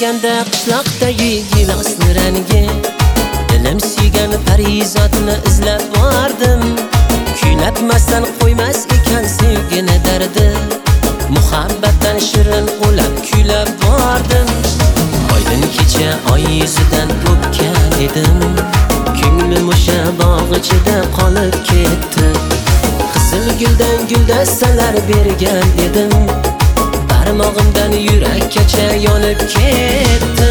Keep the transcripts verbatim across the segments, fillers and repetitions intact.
Sarganda qishloqdagi gilosni rangi, dilim suygan parizodni izlab bordim. Kuylatmasdan qo'ymas ekan sevgini dardi, muhabbatdan shirin o'lab kuylab bordim. Oydin kecha oy yuzidan o'pgan edim, ko'nglim o'sha bog' ichida qolib ketdi. Qizil guldan guldastalar bergan edim, barmog'imdan yurakkacha yonib ketdi.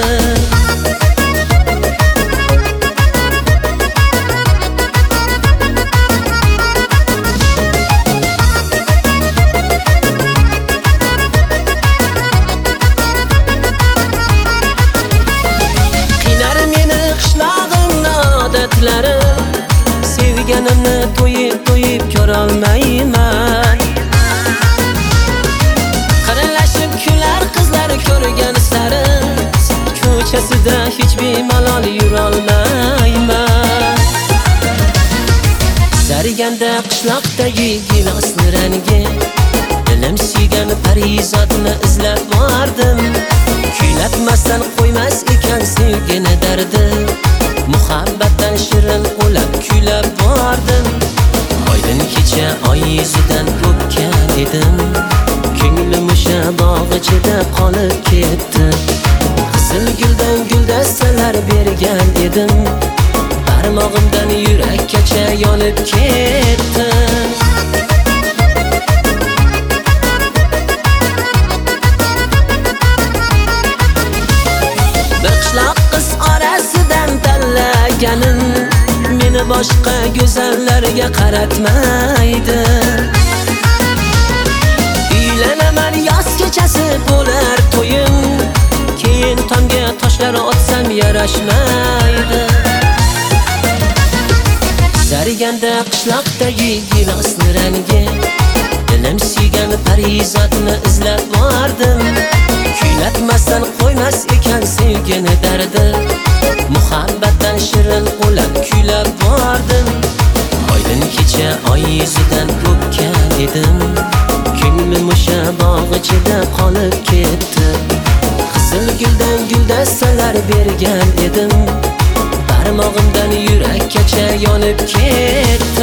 Qinar meni qishlog'imni odatlari, sevganimni to'yib to'yib ko'rolmayman. Qarinlashib kular qizlar ko'rgan sari, ko'chasida hech bemalol yurolmayman. Sarganda qishloqdagi gilosni rangi, dilim suygan parizodni izlab bordim. Kuylatmasdan qo'ymas ekan sevgini dardi, muhabbatdan shirin o'lab kuylab bordim. Oydin kecha oy yuzidan o'pgan edim, ko'nglim o'sha bog' ichida qolib ketdi. Qizil guldan guldastalar bergan edim, barmog'imdan yurakkacha yonib ketdi. Bir qishloq qiz orasidan tanlaganim meni boshqa go'zallarga qaratmaydi. Uylanaman yoz kechasi bo'lar to'yim, keyin tomga toshlar otsam yarashmaydi. Sarganda qishloqdagi gilosni rangi, dilim suygan parizodni izlab bordim. Kuylatmasdan qo'ymas ekan sevgini dardi, muhabbatdan shirin o'lab kuylab bordim. Oydin kecha oy yuzidan o'pgan edim, ko'nglim o'sha bog' ichida qolib ketdi. Qizil guldan guldastalar bergan edim, barmog'imdan yurakkacha yonib ketdi.